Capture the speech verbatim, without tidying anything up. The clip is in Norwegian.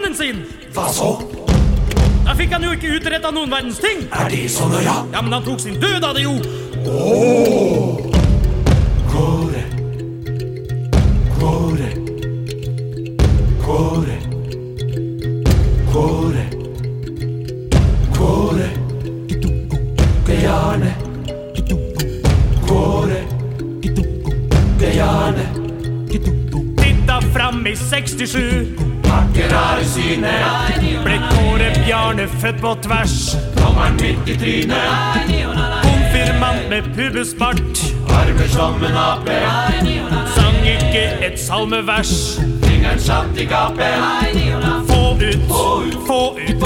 jobben sin. Hva så? Da fikk han jo ikke utrettet noen verdens ting. Er det sånn, ja? Ja, men han tok sin død av det jo. Åh! Kåre. Kåre. Kåre. Kåre. Kåre. Bjarne. Kåre. Bjarne. Titta fram i sekstisju. Vakker er i synet. Ble Kåre Bjarne født på tvers. Tommeren midt i trynet. Konfirmant med pubesbart. Armer som en ape. Sang ikke et salmevers. Fingeren satt i gapet. Få ut, få ut